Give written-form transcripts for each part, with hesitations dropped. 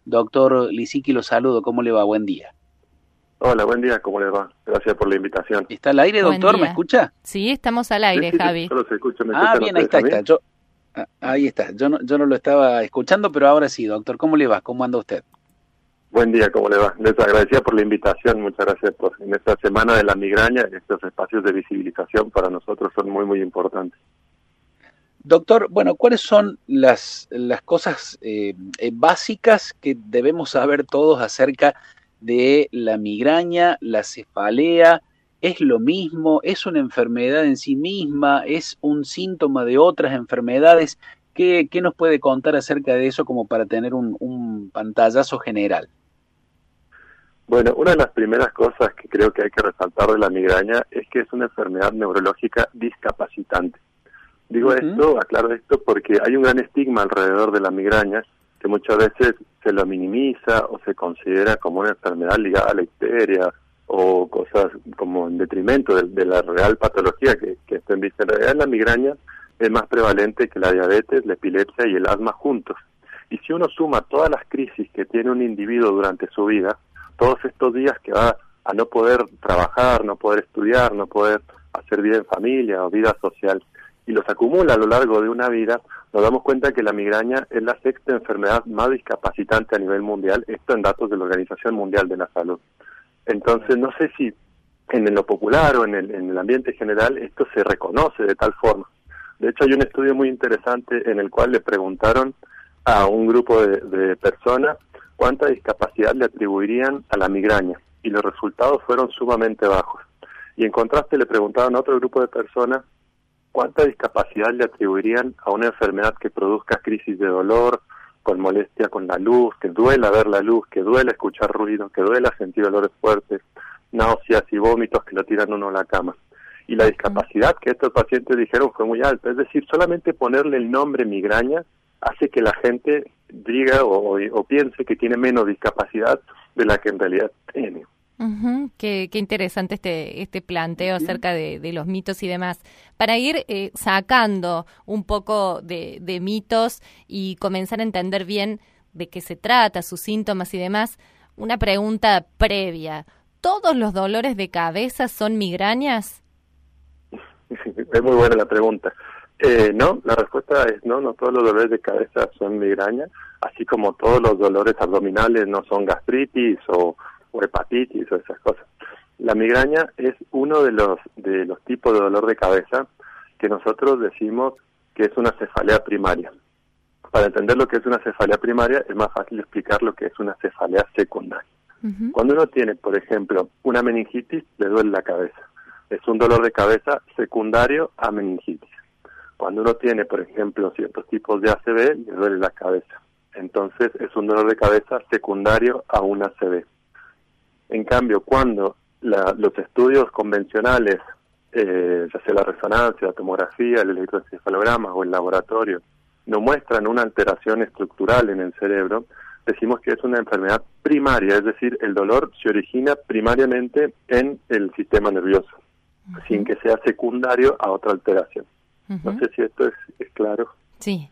Doctor Lisicki, lo saludo. ¿Cómo le va? Buen día. Hola, buen día, ¿cómo les va? Gracias por la invitación. ¿Está al aire, Buen doctor? ¿Me día. escucha? Sí, estamos al Sí, aire, sí, Javi. solo se escucha, ¿me Ah, escuchan bien, ahí ustedes a está. mí? Ahí está. Yo no lo estaba escuchando, pero ahora sí, doctor. ¿Cómo le va? ¿Cómo anda usted? Buen día, ¿cómo le va? Les agradecía por la invitación, muchas gracias por en esta semana de la migraña, estos espacios de visibilización para nosotros son muy, muy importantes. Doctor, bueno, ¿cuáles son las cosas básicas que debemos saber todos acerca de la migraña, la cefalea? ¿Es lo mismo? ¿Es una enfermedad en sí misma? ¿Es un síntoma de otras enfermedades? ¿Qué nos puede contar acerca de eso como para tener un pantallazo general? Bueno, una de las primeras cosas que creo que hay que resaltar de la migraña es que es una enfermedad neurológica discapacitante. Digo esto, aclaro esto, porque hay un gran estigma alrededor de la migraña que muchas veces se lo minimiza o se considera como una enfermedad ligada a la histeria o cosas como en detrimento de la real patología que está en vista. En realidad la migraña es más prevalente que la diabetes, la epilepsia y el asma juntos. Y si uno suma todas las crisis que tiene un individuo durante su vida, todos estos días que va a no poder trabajar, no poder estudiar, no poder hacer vida en familia o vida social, y los acumula a lo largo de una vida, nos damos cuenta que la migraña es la sexta enfermedad más discapacitante a nivel mundial, esto en datos de la Organización Mundial de la Salud. Entonces, no sé si en lo popular o en el ambiente general esto se reconoce de tal forma. De hecho, hay un estudio muy interesante en el cual le preguntaron a un grupo de personas cuánta discapacidad le atribuirían a la migraña, y los resultados fueron sumamente bajos. Y en contraste le preguntaron a otro grupo de personas cuánta discapacidad le atribuirían a una enfermedad que produzca crisis de dolor, con molestia con la luz, que duela ver la luz, que duela escuchar ruido, que duela sentir dolores fuertes, náuseas y vómitos que lo tiran uno a la cama. Y la discapacidad que estos pacientes dijeron fue muy alta, es decir, solamente ponerle el nombre migraña hace que la gente diga o piense que tiene menos discapacidad de la que en realidad tiene. Qué interesante este planteo acerca de los mitos y demás. Para ir sacando un poco de mitos y comenzar a entender bien de qué se trata, sus síntomas y demás, una pregunta previa. ¿Todos los dolores de cabeza son migrañas? Es muy buena la pregunta. No, la respuesta es no todos los dolores de cabeza son migraña, así como todos los dolores abdominales no son gastritis o hepatitis o esas cosas. La migraña es uno de los tipos de dolor de cabeza que nosotros decimos que es una cefalea primaria. Para entender lo que es una cefalea primaria es más fácil explicar lo que es una cefalea secundaria. Cuando uno tiene, por ejemplo, una meningitis, le duele la cabeza. Es un dolor de cabeza secundario a meningitis. Cuando uno tiene, por ejemplo, ciertos tipos de ACV, le duele la cabeza. Entonces es un dolor de cabeza secundario a un ACV. En cambio, cuando los estudios convencionales, ya sea la resonancia, la tomografía, el electroencefalograma o el laboratorio, no muestran una alteración estructural en el cerebro, decimos que es una enfermedad primaria, es decir, el dolor se origina primariamente en el sistema nervioso, sin que sea secundario a otra alteración. No sé si esto es claro. Sí,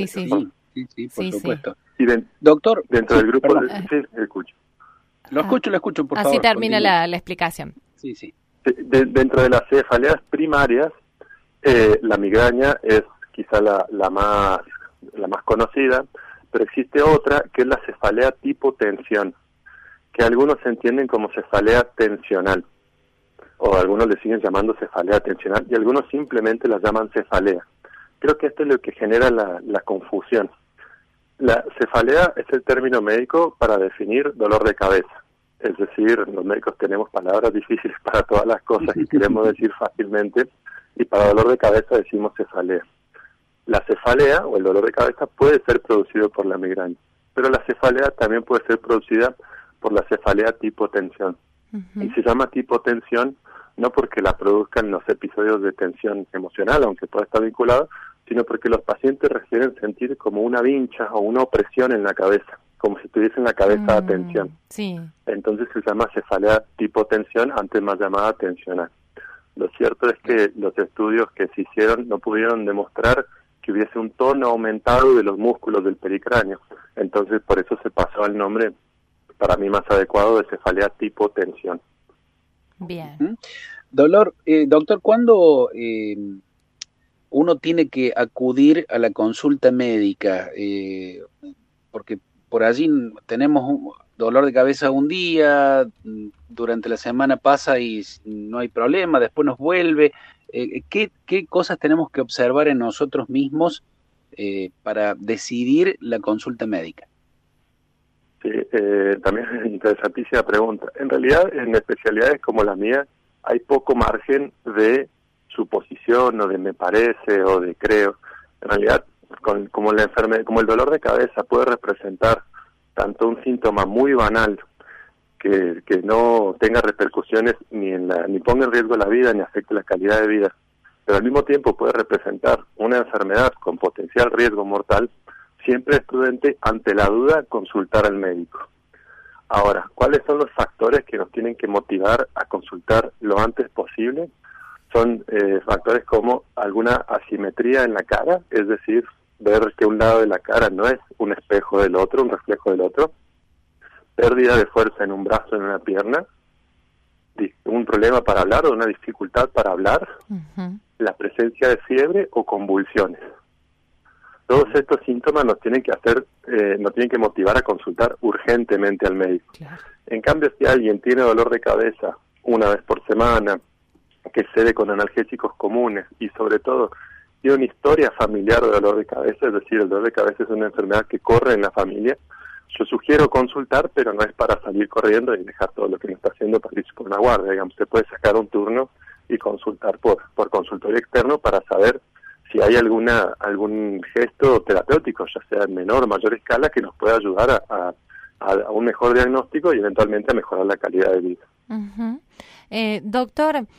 por supuesto. Y doctor, dentro del grupo sí, escucho. Lo escucho, por favor. Así termina la explicación. Sí. Dentro de las cefaleas primarias, la migraña es quizá la más conocida, pero existe otra que es la cefalea tipo tensión, que algunos entienden como cefalea tensional, o algunos le siguen llamando cefalea tensional, y algunos simplemente la llaman cefalea. Creo que esto es lo que genera la confusión. La cefalea es el término médico para definir dolor de cabeza. Es decir, los médicos tenemos palabras difíciles para todas las cosas y queremos decir fácilmente, y para dolor de cabeza decimos cefalea. La cefalea o el dolor de cabeza puede ser producido por la migraña, pero la cefalea también puede ser producida por la cefalea tipo tensión. Y se llama tipo tensión no porque la produzcan los episodios de tensión emocional, aunque pueda estar vinculado, sino porque los pacientes refieren sentir como una vincha o una opresión en la cabeza, como si tuviesen la cabeza a tensión. Sí. Entonces se llama cefalea tipo tensión, antes más llamada tensional. Lo cierto es que los estudios que se hicieron no pudieron demostrar que hubiese un tono aumentado de los músculos del pericráneo. Entonces, por eso se pasó al nombre, para mí más adecuado, de cefalea tipo tensión. Bien. Doctor, ¿cuándo uno tiene que acudir a la consulta médica? Porque por allí tenemos un dolor de cabeza un día, durante la semana pasa y no hay problema, después nos vuelve. ¿Qué cosas tenemos que observar en nosotros mismos para decidir la consulta médica? Sí, también es interesantísima pregunta. En realidad, en especialidades como la mía, hay poco margen de suposición o de me parece o de creo. En realidad, como el dolor de cabeza puede representar tanto un síntoma muy banal que no tenga repercusiones ni ponga en riesgo la vida ni afecte la calidad de vida, pero al mismo tiempo puede representar una enfermedad con potencial riesgo mortal, siempre es prudente, ante la duda, consultar al médico. Ahora, ¿cuáles son los factores que nos tienen que motivar a consultar lo antes posible? Son factores como alguna asimetría en la cara, es decir, ver que un lado de la cara no es un espejo del otro, un reflejo del otro, pérdida de fuerza en un brazo, en una pierna, un problema para hablar o una dificultad para hablar, la presencia de fiebre o convulsiones. Todos estos síntomas nos tienen que motivar a consultar urgentemente al médico. Claro. En cambio, si alguien tiene dolor de cabeza una vez por semana, que cede con analgésicos comunes y sobre todo tiene una historia familiar de dolor de cabeza, es decir, el dolor de cabeza es una enfermedad que corre en la familia, yo sugiero consultar, pero no es para salir corriendo y dejar todo lo que uno está haciendo para irse por una guardia. Digamos, usted puede sacar un turno y consultar por consultorio externo para saber si hay algún gesto terapéutico, ya sea en menor o mayor escala, que nos pueda ayudar a un mejor diagnóstico y eventualmente a mejorar la calidad de vida. Doctor,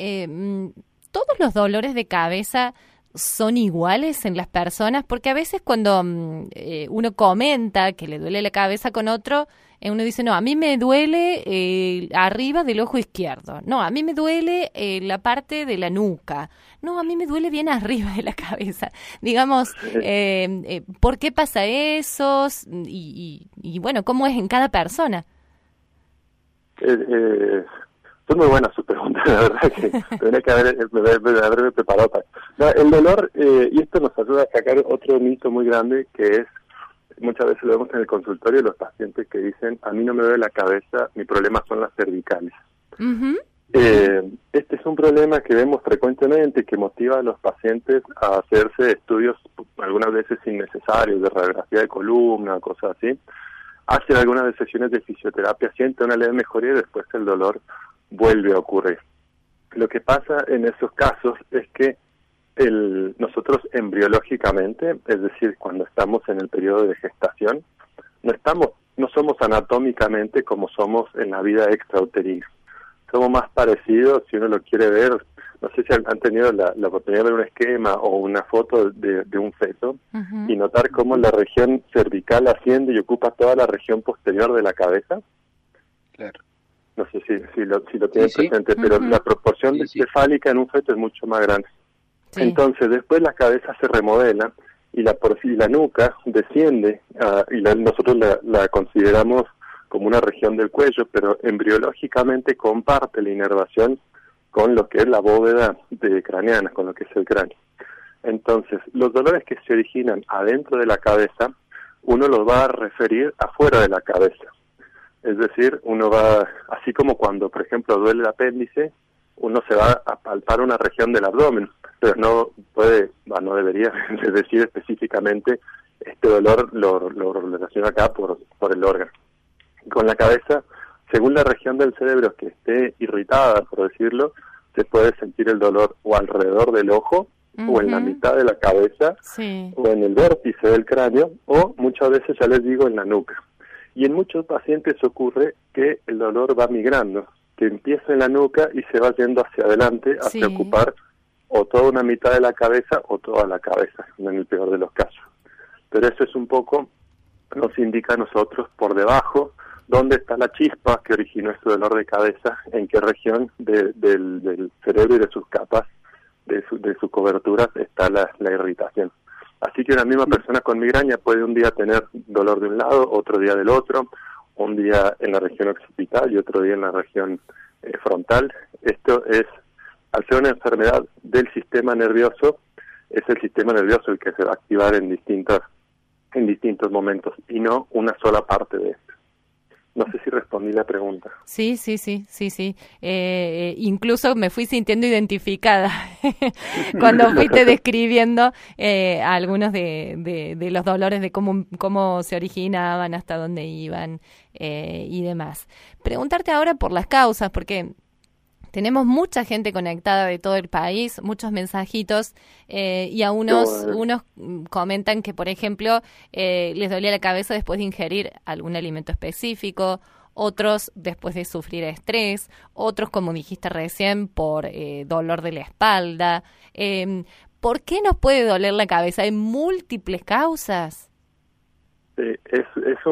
¿todos los dolores de cabeza son iguales en las personas? Porque a veces cuando uno comenta que le duele la cabeza con otro, uno dice, no, a mí me duele arriba del ojo izquierdo, no, a mí me duele la parte de la nuca, no, a mí me duele bien arriba de la cabeza. Digamos, ¿por qué pasa eso? Y bueno, ¿cómo es en cada persona? Son muy buenas sus preguntas, la verdad que tendría que haberme preparado para... No, el dolor, y esto nos ayuda a sacar otro mito muy grande, que es, muchas veces lo vemos en el consultorio, los pacientes que dicen, a mí no me duele la cabeza, mi problema son las cervicales. Este es un problema que vemos frecuentemente, que motiva a los pacientes a hacerse estudios, algunas veces innecesarios, de radiografía de columna, cosas así. Hacen algunas sesiones de fisioterapia, sienten una leve mejoría y después el dolor vuelve a ocurrir. Lo que pasa en esos casos es que nosotros embriológicamente, es decir, cuando estamos en el periodo de gestación, no somos anatómicamente como somos en la vida extrauterina. Somos más parecidos, si uno lo quiere ver, no sé si han tenido la oportunidad de ver un esquema o una foto de un feto y notar cómo la región cervical asciende y ocupa toda la región posterior de la cabeza. Claro. No sé si lo tienen presente, pero la proporción cefálica en un feto es mucho más grande. Sí. Entonces, después la cabeza se remodela y la nuca desciende, nosotros la consideramos como una región del cuello, pero embriológicamente comparte la inervación con lo que es la bóveda craneana, con lo que es el cráneo. Entonces, los dolores que se originan adentro de la cabeza, uno los va a referir afuera de la cabeza. Es decir, uno va, así como cuando, por ejemplo, duele el apéndice, uno se va a palpar una región del abdomen, pero no debería decir específicamente este dolor lo relaciona acá por el órgano. Con la cabeza, según la región del cerebro que esté irritada, por decirlo, se puede sentir el dolor o alrededor del ojo, o en la mitad de la cabeza, o en el vértice del cráneo, o muchas veces, ya les digo, en la nuca. Y en muchos pacientes ocurre que el dolor va migrando, que empieza en la nuca y se va yendo hacia adelante, hacia ocupar o toda una mitad de la cabeza o toda la cabeza, en el peor de los casos. Pero eso es un poco, nos indica a nosotros por debajo, dónde está la chispa que originó este dolor de cabeza, en qué región del cerebro y de sus capas, de sus coberturas, está la irritación. Así que una misma persona con migraña puede un día tener dolor de un lado, otro día del otro, un día en la región occipital y otro día en la región frontal. Esto es, al ser una enfermedad del sistema nervioso, es el sistema nervioso el que se va a activar en distintos momentos y no una sola parte de esto. No sé si respondí la pregunta. Sí. Incluso me fui sintiendo identificada cuando fuiste describiendo algunos de los dolores, de cómo se originaban, hasta dónde iban y demás. Preguntarte ahora por las causas, porque tenemos mucha gente conectada de todo el país, muchos mensajitos, y a unos comentan que, por ejemplo, les dolía la cabeza después de ingerir algún alimento específico, otros después de sufrir estrés, otros, como dijiste recién, por dolor de la espalda. ¿Por qué nos puede doler la cabeza? ¿Hay múltiples causas? Es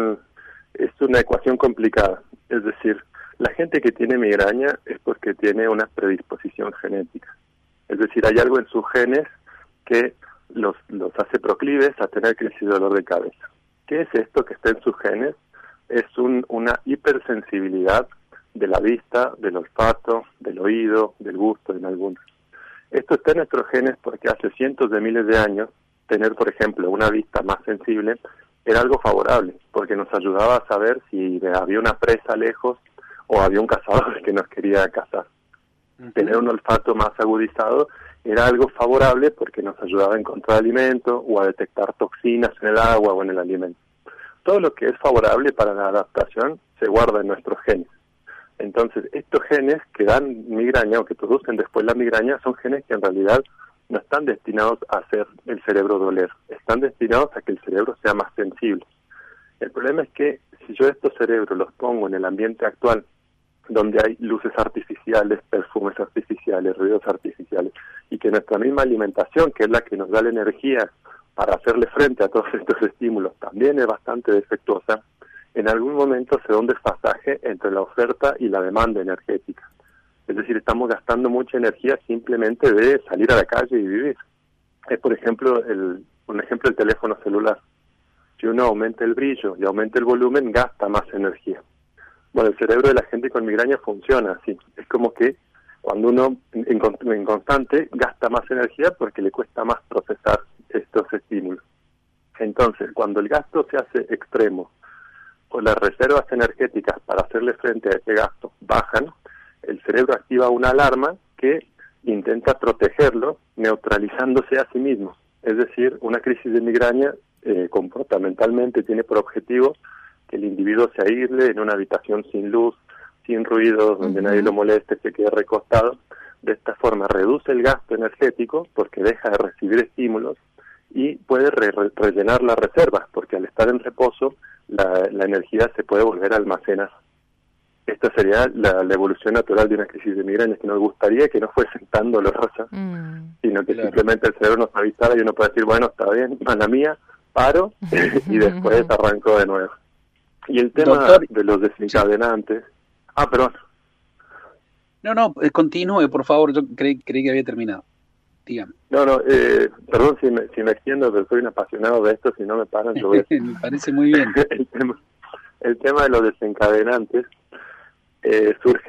una ecuación complicada, es decir, la gente que tiene migraña es porque tiene una predisposición genética. Es decir, hay algo en sus genes que los hace proclives a tener crisis de dolor de cabeza. ¿Qué es esto que está en sus genes? Es una hipersensibilidad de la vista, del olfato, del oído, del gusto en algunos. Esto está en nuestros genes porque hace cientos de miles de años tener, por ejemplo, una vista más sensible era algo favorable, porque nos ayudaba a saber si había una presa lejos o había un cazador que nos quería cazar. Tener un olfato más agudizado era algo favorable porque nos ayudaba a encontrar alimento o a detectar toxinas en el agua o en el alimento. Todo lo que es favorable para la adaptación se guarda en nuestros genes. Entonces, estos genes que dan migraña o que producen después la migraña son genes que en realidad no están destinados a hacer el cerebro doler, están destinados a que el cerebro sea más sensible. El problema es que si yo estos cerebros los pongo en el ambiente actual, donde hay luces artificiales, perfumes artificiales, ruidos artificiales, y que nuestra misma alimentación, que es la que nos da la energía para hacerle frente a todos estos estímulos, también es bastante defectuosa, en algún momento se da un desfasaje entre la oferta y la demanda energética. Es decir, estamos gastando mucha energía simplemente de salir a la calle y vivir. Es, por ejemplo, un ejemplo el teléfono celular. Si uno aumenta el brillo y aumenta el volumen, gasta más energía. Bueno, el cerebro de la gente con migraña funciona así. Es como que cuando uno en constante gasta más energía porque le cuesta más procesar estos estímulos. Entonces, cuando el gasto se hace extremo o las reservas energéticas para hacerle frente a ese gasto bajan, el cerebro activa una alarma que intenta protegerlo neutralizándose a sí mismo. Es decir, una crisis de migraña comportamentalmente tiene por objetivo que el individuo se aísle en una habitación sin luz, sin ruidos, donde nadie lo moleste, se quede recostado. De esta forma reduce el gasto energético porque deja de recibir estímulos y puede rellenar las reservas, porque al estar en reposo la energía se puede volver a almacenar. Esta sería la evolución natural de una crisis de migraña, que nos gustaría que no fuese tan dolorosa, sino que simplemente el cerebro nos avisara y uno puede decir, bueno, está bien, mala mía, paro y después arranco de nuevo. Y el tema de los desencadenantes... Sí. Perdón. No, continúe, por favor, yo creí que había terminado. Dígame. Perdón si me extiendo, pero soy un apasionado de esto, si no me paran, yo voy. Me parece muy bien. El tema de los desencadenantes surge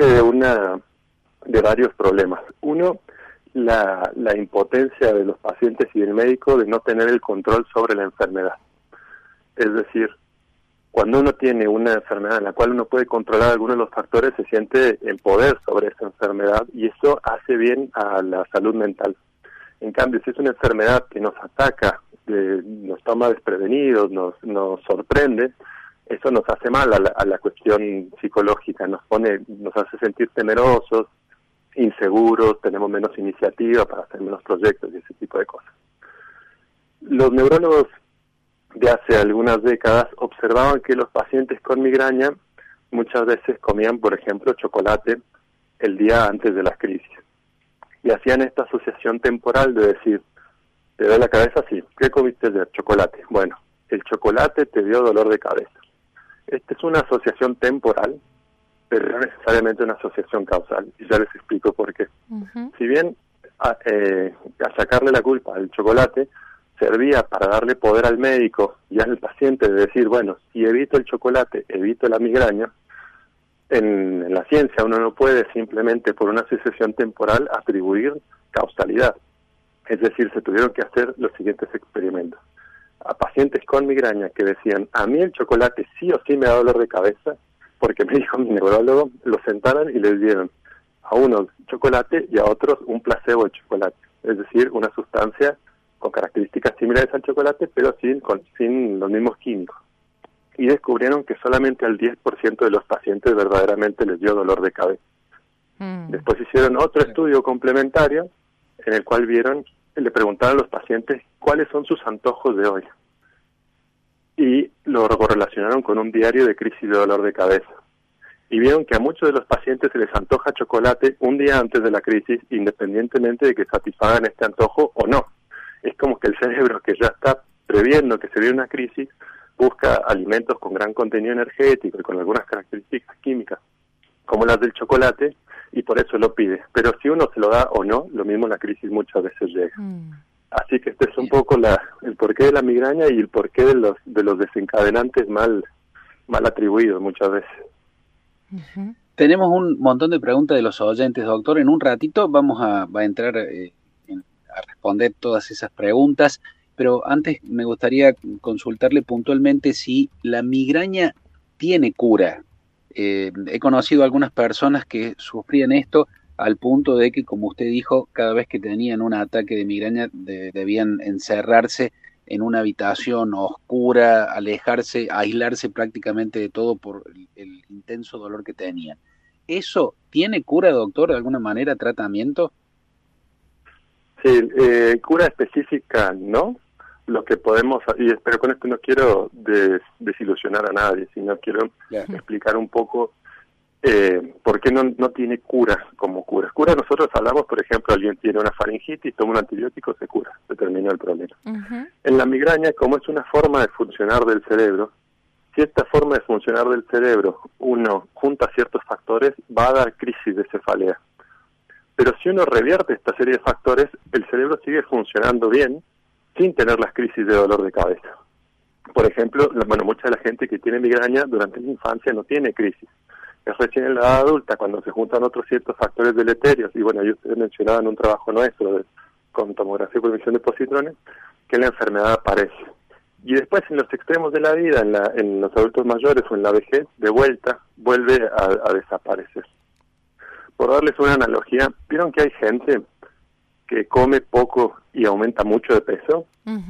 de varios problemas. Uno, la impotencia de los pacientes y del médico de no tener el control sobre la enfermedad. Es decir, cuando uno tiene una enfermedad en la cual uno puede controlar algunos de los factores, se siente el poder sobre esa enfermedad y eso hace bien a la salud mental. En cambio, si es una enfermedad que nos ataca, nos toma desprevenidos, nos sorprende, eso nos hace mal a la cuestión psicológica, nos hace sentir temerosos, inseguros, tenemos menos iniciativa para hacer menos proyectos y ese tipo de cosas. Los neurólogos de hace algunas décadas observaban que los pacientes con migraña muchas veces comían, por ejemplo, chocolate el día antes de las crisis. Y hacían esta asociación temporal de decir, ¿te duele la cabeza? Sí. ¿Qué comiste ayer? Chocolate. Bueno, el chocolate te dio dolor de cabeza. Esta es una asociación temporal, pero no necesariamente una asociación causal. Y ya les explico por qué. Si bien a sacarle la culpa al chocolate, servía para darle poder al médico y al paciente de decir, bueno, si evito el chocolate, evito la migraña. En la ciencia uno no puede simplemente por una sucesión temporal atribuir causalidad. Es decir, se tuvieron que hacer los siguientes experimentos. A pacientes con migraña que decían, a mí el chocolate sí o sí me da dolor de cabeza, porque me dijo mi neurólogo, los sentaron y les dieron a unos chocolate y a otros un placebo de chocolate. Es decir, una sustancia con características similares al chocolate, pero sin los mismos químicos. Y descubrieron que solamente al 10% de los pacientes verdaderamente les dio dolor de cabeza. Después hicieron otro estudio complementario en el cual le preguntaron a los pacientes cuáles son sus antojos de hoy. Y lo correlacionaron con un diario de crisis de dolor de cabeza. Y vieron que a muchos de los pacientes se les antoja chocolate un día antes de la crisis, independientemente de que satisfagan este antojo o no. Es como que el cerebro, que ya está previendo que se viene una crisis, busca alimentos con gran contenido energético y con algunas características químicas, como las del chocolate, y por eso lo pide. Pero si uno se lo da o no, lo mismo la crisis muchas veces llega. Así que este es un poco el porqué de la migraña y el porqué de los desencadenantes mal atribuidos muchas veces. Tenemos un montón de preguntas de los oyentes, doctor. En un ratito vamos a entrar a responder todas esas preguntas, pero antes me gustaría consultarle puntualmente si la migraña tiene cura. He conocido algunas personas que sufrían esto al punto de que, como usted dijo, cada vez que tenían un ataque de migraña debían encerrarse en una habitación oscura, alejarse, aislarse prácticamente de todo por el intenso dolor que tenían. ¿Eso tiene cura, doctor, de alguna manera, tratamiento? Sí, cura específica no. Lo que podemos, y espero con esto no quiero desilusionar a nadie, sino quiero explicar un poco por qué no tiene cura como cura. Cura nosotros hablamos, por ejemplo, alguien tiene una faringitis, toma un antibiótico, se cura, se terminó el problema. En la migraña, como es una forma de funcionar del cerebro, si esta forma de funcionar del cerebro uno junta ciertos factores, va a dar crisis de cefalea. Pero si uno revierte esta serie de factores, el cerebro sigue funcionando bien, sin tener las crisis de dolor de cabeza. Por ejemplo, mucha de la gente que tiene migraña durante la infancia no tiene crisis. Es recién en la edad adulta, cuando se juntan otros ciertos factores deleterios, y bueno, yo ustedes mencionaban un trabajo nuestro con tomografía por emisión de positrones, que la enfermedad aparece. Y después, en los extremos de la vida, en los adultos mayores o en la vejez, de vuelta, vuelve a desaparecer. Por darles una analogía, ¿vieron que hay gente que come poco y aumenta mucho de peso?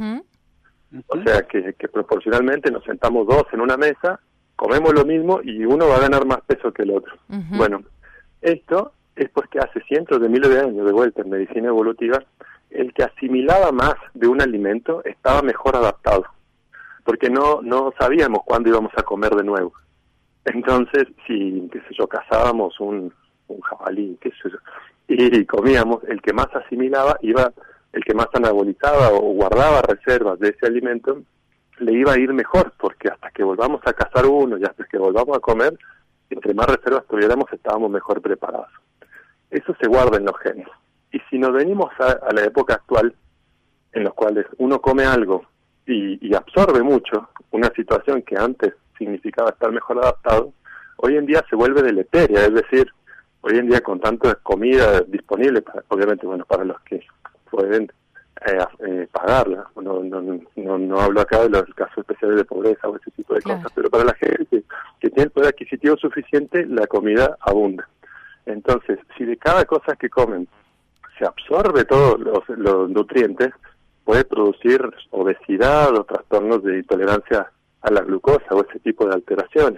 O sea, que proporcionalmente nos sentamos dos en una mesa, comemos lo mismo y uno va a ganar más peso que el otro. Bueno, esto es porque hace cientos de miles de años, de vuelta en medicina evolutiva, el que asimilaba más de un alimento estaba mejor adaptado, porque no sabíamos cuándo íbamos a comer de nuevo. Entonces, si, cazábamos un jabalí, y comíamos, el que más asimilaba el que más anabolizaba o guardaba reservas de ese alimento, le iba a ir mejor, porque hasta que volvamos a cazar uno y hasta que volvamos a comer, entre más reservas tuviéramos, estábamos mejor preparados. Eso se guarda en los genes. Y si nos venimos a la época actual, en los cuales uno come algo y absorbe mucho, una situación que antes significaba estar mejor adaptado, hoy en día se vuelve deleteria, es decir, hoy en día con tanta comida disponible, obviamente, para los que pueden pagarla, no hablo acá de los casos especiales de pobreza o ese tipo de cosas, pero para la gente que tiene el poder adquisitivo suficiente, la comida abunda. Entonces, si de cada cosa que comen se absorbe todos los nutrientes, puede producir obesidad o trastornos de intolerancia a la glucosa o ese tipo de alteraciones.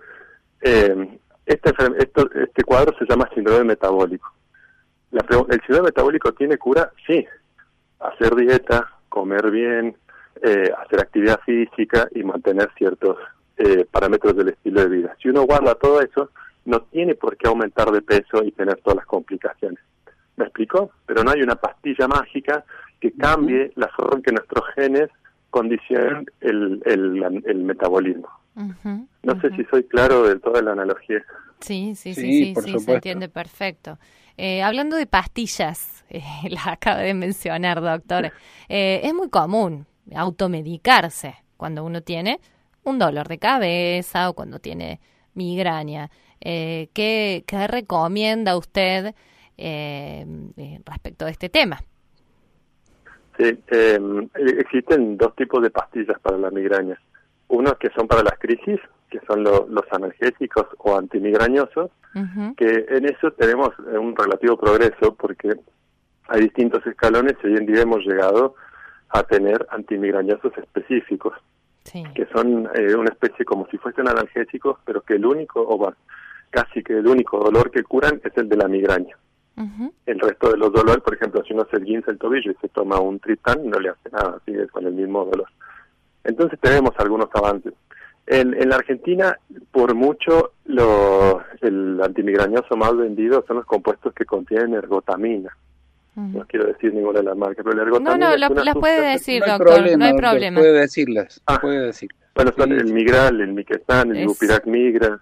Este cuadro se llama síndrome metabólico. ¿El síndrome metabólico tiene cura? Sí. Hacer dieta, comer bien, hacer actividad física y mantener ciertos parámetros del estilo de vida. Si uno guarda todo eso, no tiene por qué aumentar de peso y tener todas las complicaciones. ¿Me explico? Pero no hay una pastilla mágica que cambie la forma en que nuestros genes condicionan el metabolismo. No sé si soy claro de toda la analogía. Sí, se entiende perfecto. Hablando de pastillas, las acaba de mencionar, doctor. Es muy común automedicarse cuando uno tiene un dolor de cabeza o cuando tiene migraña. ¿Qué recomienda usted respecto de este tema? Sí, existen dos tipos de pastillas para la migraña. Unos que son para las crisis, que son los analgésicos o antimigrañosos, que en eso tenemos un relativo progreso porque hay distintos escalones y hoy en día hemos llegado a tener antimigrañosos específicos, que son una especie como si fuesen analgésicos, pero que el único, casi que el único dolor que curan es el de la migraña. El resto de los dolores, por ejemplo, si uno se esguinza el tobillo y se toma un Triptan, no le hace nada, sigue con el mismo dolor. Entonces tenemos algunos avances. En la Argentina, por mucho, el antimigrañoso más vendido son los compuestos que contienen ergotamina. No quiero decir ninguna de las marcas, pero la ergotamina las puede decir, no doctor, problema, no hay problema. Puede decirlas, puede decirlas. Bueno, son el Migral, el Miquestan, el Lupirac Migra,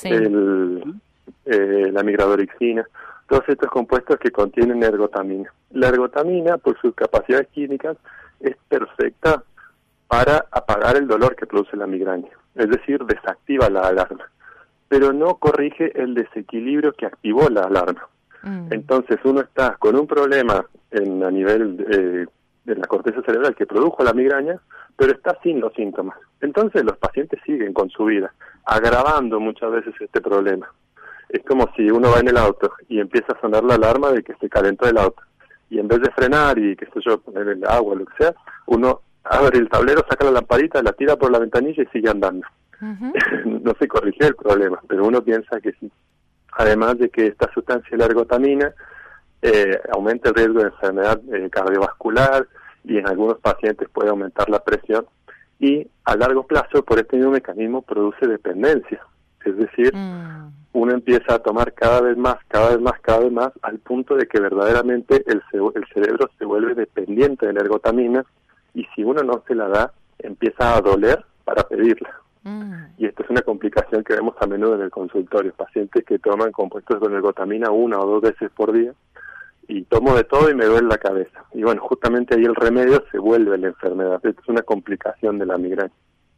la Migradorixina, todos estos compuestos que contienen ergotamina. La ergotamina, por sus capacidades químicas, es perfecta para apagar el dolor que produce la migraña, es decir, desactiva la alarma, pero no corrige el desequilibrio que activó la alarma. Entonces uno está con un problema a nivel de la corteza cerebral que produjo la migraña, pero está sin los síntomas. Entonces los pacientes siguen con su vida, agravando muchas veces este problema. Es como si uno va en el auto y empieza a sonar la alarma de que se calentó el auto. Y en vez de frenar y, qué sé yo, poner el agua, lo que sea, uno abre el tablero, saca la lamparita, la tira por la ventanilla y sigue andando. No se corrigió el problema, pero uno piensa que sí. Además de que esta sustancia, la ergotamina, aumenta el riesgo de enfermedad cardiovascular y en algunos pacientes puede aumentar la presión y a largo plazo por este mismo mecanismo produce dependencia. Es decir, uno empieza a tomar cada vez más, al punto de que verdaderamente el cerebro se vuelve dependiente de la ergotamina y si uno no se la da, empieza a doler para pedirla. Y esto es una complicación que vemos a menudo en el consultorio, pacientes que toman compuestos con ergotamina 1 o 2 veces por día y tomo de todo y me duele la cabeza. Y bueno, justamente ahí el remedio se vuelve la enfermedad. Esto es una complicación de la migraña.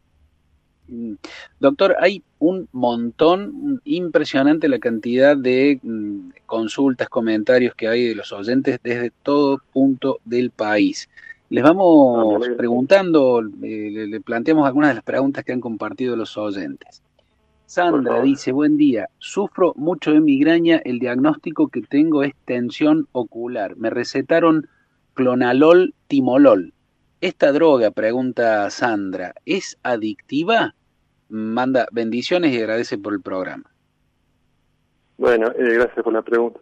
Doctor, hay un montón, impresionante la cantidad de consultas, comentarios que hay de los oyentes desde todo punto del país. Les vamos preguntando, le planteamos algunas de las preguntas que han compartido los oyentes. Sandra dice, buen día, sufro mucho de migraña, el diagnóstico que tengo es tensión ocular. Me recetaron clonalol, timolol. ¿Esta droga, pregunta Sandra, es adictiva? Manda bendiciones y agradece por el programa. Bueno, gracias por la pregunta.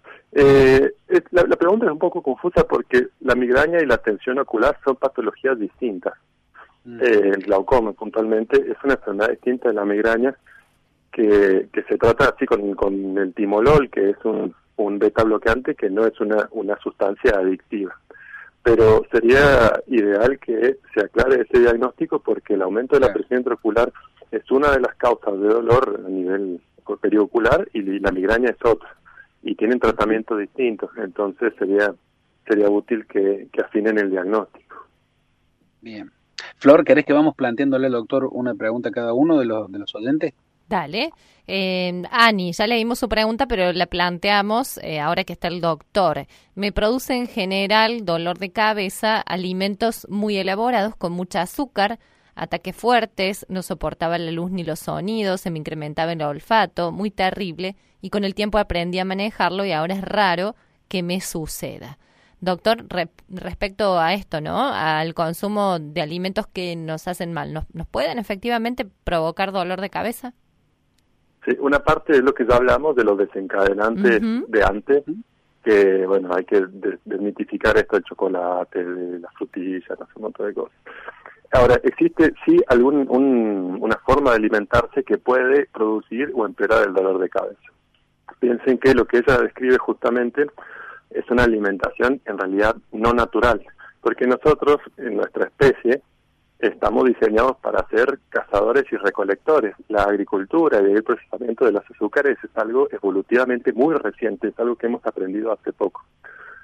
La pregunta es un poco confusa porque la migraña y la tensión ocular son patologías distintas. El glaucoma puntualmente es una enfermedad distinta de la migraña que se trata así con el timolol, que es un beta bloqueante que no es una sustancia adictiva. Pero sería ideal que se aclare ese diagnóstico porque el aumento de la presión intraocular es una de las causas de dolor a nivel periocular y la migraña es otra. Y tienen tratamientos distintos, entonces sería útil que afinen el diagnóstico. Bien. Flor, ¿querés que vamos planteándole al doctor una pregunta a cada uno de los oyentes? Dale. Ani, ya leímos su pregunta, pero la planteamos ahora que está el doctor. Me produce en general dolor de cabeza, alimentos muy elaborados con mucha azúcar, ataques fuertes, no soportaba la luz ni los sonidos, se me incrementaba el olfato, muy terrible, y con el tiempo aprendí a manejarlo y ahora es raro que me suceda. Doctor, respecto a esto, ¿no? Al consumo de alimentos que nos hacen mal, ¿nos pueden efectivamente provocar dolor de cabeza? Sí, una parte es lo que ya hablamos de los desencadenantes de antes, que bueno, hay que desmitificar esto, el chocolate, las frutillas, un montón de cosas. Ahora, existe sí una forma de alimentarse que puede producir o empeorar el dolor de cabeza. Piensen que lo que ella describe justamente es una alimentación en realidad no natural, porque nosotros en nuestra especie estamos diseñados para ser cazadores y recolectores. La agricultura y el procesamiento de los azúcares es algo evolutivamente muy reciente, es algo que hemos aprendido hace poco.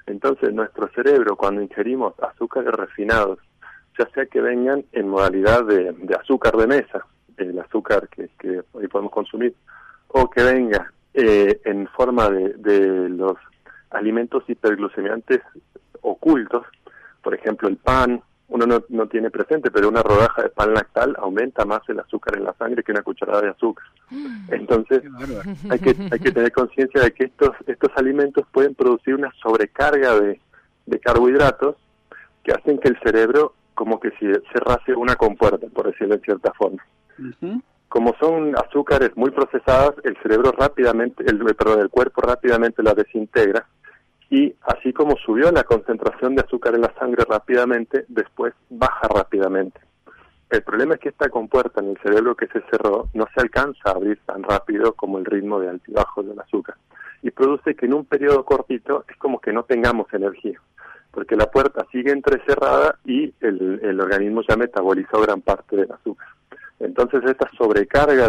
Entonces nuestro cerebro, cuando ingerimos azúcares refinados, ya sea que vengan en modalidad de azúcar de mesa, el azúcar que hoy podemos consumir, o que venga en forma de los alimentos hiperglucemiantes ocultos, por ejemplo el pan, uno no tiene presente, pero una rodaja de pan lactal aumenta más el azúcar en la sangre que una cucharada de azúcar. Entonces hay que tener conciencia de que estos alimentos pueden producir una sobrecarga de carbohidratos que hacen que el cerebro como que si cerrase una compuerta, por decirlo de cierta forma. Como son azúcares muy procesadas, el cerebro rápidamente, el cuerpo rápidamente las desintegra, y así como subió la concentración de azúcar en la sangre rápidamente, después baja rápidamente. El problema es que esta compuerta en el cerebro que se cerró no se alcanza a abrir tan rápido como el ritmo de altibajos del azúcar, y produce que en un periodo cortito es como que no tengamos energía, porque la puerta sigue entrecerrada y el organismo ya metabolizó gran parte del azúcar. Entonces estas sobrecargas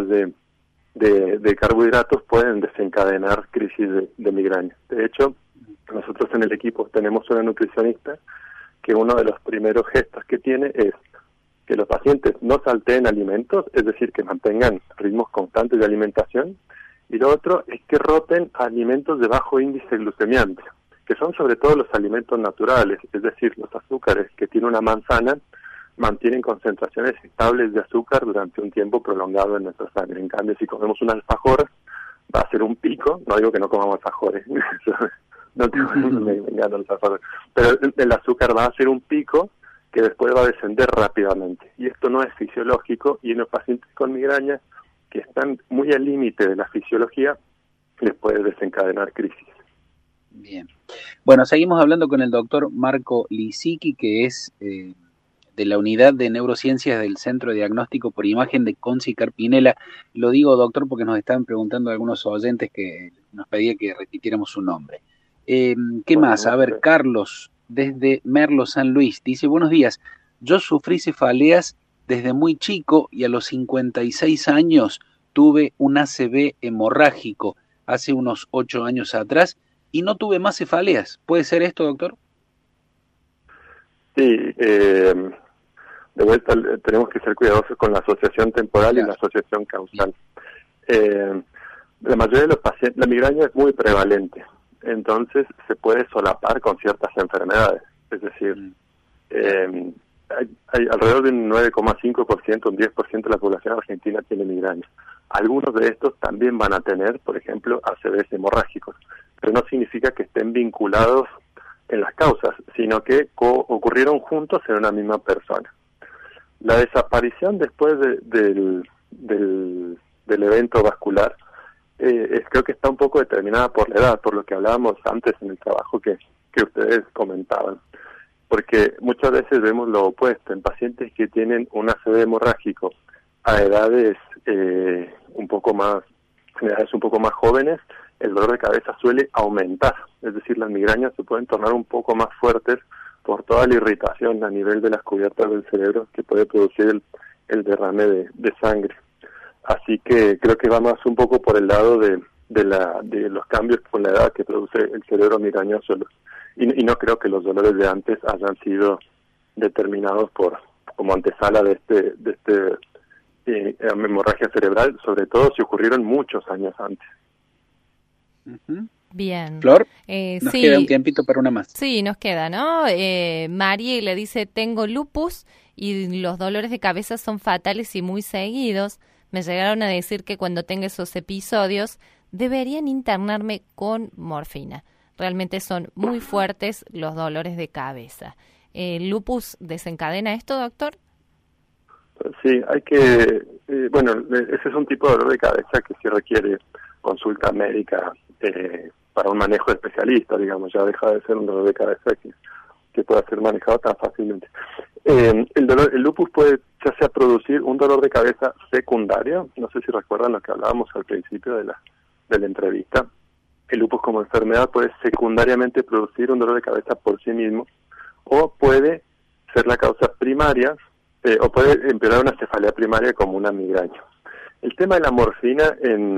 de carbohidratos pueden desencadenar crisis de migraña. De hecho, nosotros en el equipo tenemos una nutricionista que uno de los primeros gestos que tiene es que los pacientes no salteen alimentos, es decir, que mantengan ritmos constantes de alimentación, y lo otro es que roten alimentos de bajo índice glucemiante, que son sobre todo los alimentos naturales, es decir, los azúcares que tiene una manzana mantienen concentraciones estables de azúcar durante un tiempo prolongado en nuestra sangre. En cambio, si comemos un alfajor, va a ser un pico, no digo que no comamos alfajores, no me engañan los alfajores, pero el azúcar va a ser un pico que después va a descender rápidamente, y esto no es fisiológico, y en los pacientes con migraña, que están muy al límite de la fisiología, les puede desencadenar crisis. Bien. Bueno, seguimos hablando con el doctor Marco Lisicki, que es de la Unidad de Neurociencias del Centro de Diagnóstico por Imagen de Conce Carpinela. Lo digo, doctor, porque nos estaban preguntando algunos oyentes que nos pedía que repitiéramos su nombre. ¿Qué más? A ver, Carlos, desde Merlo, San Luis, dice: buenos días, yo sufrí cefaleas desde muy chico y a los 56 años tuve un ACV hemorrágico hace unos 8 años atrás y no tuve más cefaleas. ¿Puede ser esto, doctor? Sí, de vuelta tenemos que ser cuidadosos con la asociación temporal, claro, y la asociación causal. La mayoría de los pacientes, la migraña es muy prevalente, entonces se puede solapar con ciertas enfermedades, es decir, hay alrededor de un 9,5%, un 10% de la población argentina tiene migraña. Algunos de estos también van a tener, por ejemplo, ACVs hemorrágicos, pero no significa que estén vinculados en las causas, sino que ocurrieron juntos en una misma persona. La desaparición después del evento vascular creo que está un poco determinada por la edad, por lo que hablábamos antes en el trabajo que ustedes comentaban, porque muchas veces vemos lo opuesto en pacientes que tienen un ACV hemorrágico a edades un poco más jóvenes. El dolor de cabeza suele aumentar, es decir, las migrañas se pueden tornar un poco más fuertes por toda la irritación a nivel de las cubiertas del cerebro que puede producir el derrame de sangre. Así que creo que va más un poco por el lado de los cambios con la edad que produce el cerebro migrañoso, y no creo que los dolores de antes hayan sido determinados como antesala de hemorragia cerebral, sobre todo si ocurrieron muchos años antes. Bien. Flor, nos sí, queda un tiempito para una más. Sí, nos queda, ¿no? María le dice: tengo lupus y los dolores de cabeza son fatales y muy seguidos. Me llegaron a decir que cuando tenga esos episodios deberían internarme con morfina. Realmente son muy fuertes los dolores de cabeza. ¿El lupus desencadena esto, doctor? Sí, hay que... ese es un tipo de dolor de cabeza que sí requiere consulta médica para un manejo de especialista, digamos, ya deja de ser un dolor de cabeza que pueda ser manejado tan fácilmente. El lupus puede ya sea producir un dolor de cabeza secundario, no sé si recuerdan lo que hablábamos al principio de la entrevista. El lupus como enfermedad puede secundariamente producir un dolor de cabeza por sí mismo, o puede ser la causa primaria, o puede empeorar una cefalea primaria como una migraña. El tema de la morfina en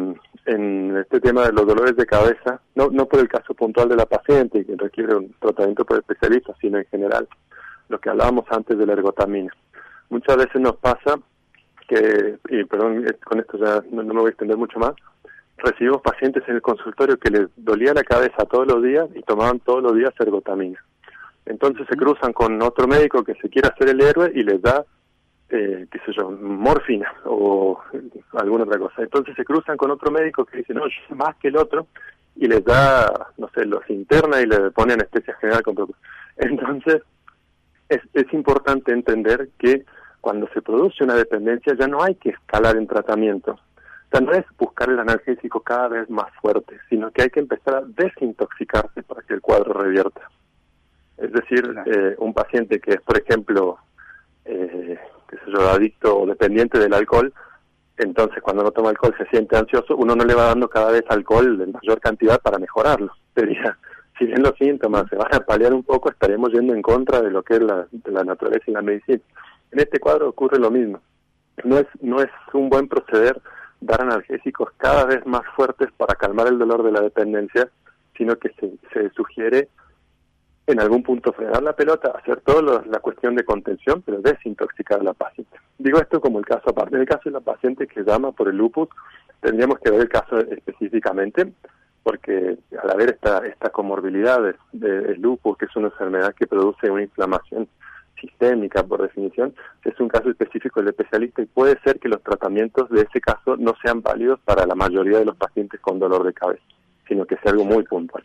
en este tema de los dolores de cabeza, no por el caso puntual de la paciente que requiere un tratamiento por especialista, sino en general, lo que hablábamos antes de la ergotamina. Muchas veces nos pasa que, y perdón, con esto ya no me voy a extender mucho más, recibimos pacientes en el consultorio que les dolía la cabeza todos los días y tomaban todos los días ergotamina. Entonces se cruzan con otro médico que se quiere hacer el héroe y les da, qué sé yo, morfina o alguna otra cosa. Entonces se cruzan con otro médico que dice, no, yo sé más que el otro, y les da, no sé, los interna y le pone anestesia general con propio. Entonces es importante entender que cuando se produce una dependencia ya no hay que escalar en tratamiento. O sea, no es buscar el analgésico cada vez más fuerte, sino que hay que empezar a desintoxicarse para que el cuadro revierta. Es decir, un paciente que es, por ejemplo, qué sé yo, adicto o dependiente del alcohol, entonces cuando no toma alcohol se siente ansioso, uno no le va dando cada vez alcohol en mayor cantidad para mejorarlo. Sería, si bien los síntomas se van a paliar un poco, estaremos yendo en contra de lo que es la naturaleza y la medicina. En este cuadro ocurre lo mismo. No es un buen proceder dar analgésicos cada vez más fuertes para calmar el dolor de la dependencia, sino que se sugiere en algún punto frenar la pelota, hacer toda la cuestión de contención, pero desintoxicar a la paciente. Digo esto como el caso aparte. En el caso de la paciente que llama por el lupus, tendríamos que ver el caso específicamente, porque al haber esta comorbilidad del lupus, que es una enfermedad que produce una inflamación sistémica, por definición, es un caso específico del especialista y puede ser que los tratamientos de ese caso no sean válidos para la mayoría de los pacientes con dolor de cabeza, sino que sea algo muy puntual.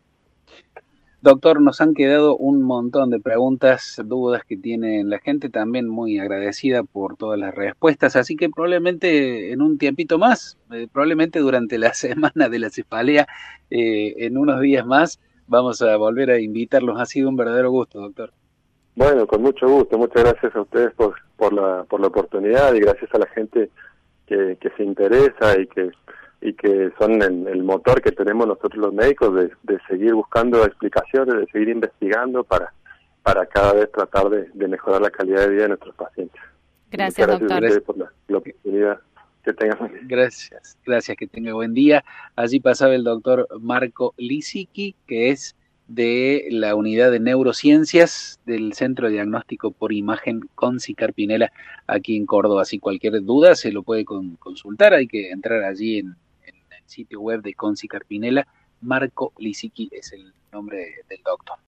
Doctor, nos han quedado un montón de preguntas, dudas que tiene la gente, también muy agradecida por todas las respuestas, así que probablemente en un tiempito más, probablemente durante la semana de la cefalea, en unos días más, vamos a volver a invitarlos. Ha sido un verdadero gusto, doctor. Bueno, con mucho gusto, muchas gracias a ustedes por la oportunidad y gracias a la gente que se interesa y que son el motor que tenemos nosotros los médicos de seguir buscando explicaciones, de seguir investigando para cada vez tratar de mejorar la calidad de vida de nuestros pacientes. Gracias, doctor. Gracias por la oportunidad. Que tengan buen día. Gracias, que tenga buen día. Allí pasaba el doctor Marco Lisicki, que es de la unidad de neurociencias del Centro de Diagnóstico por Imagen Conci Carpinela aquí en Córdoba. Si cualquier duda se lo puede consultar, hay que entrar allí en el sitio web de Conci Carpinela. Marco Lisicki es el nombre del doctor.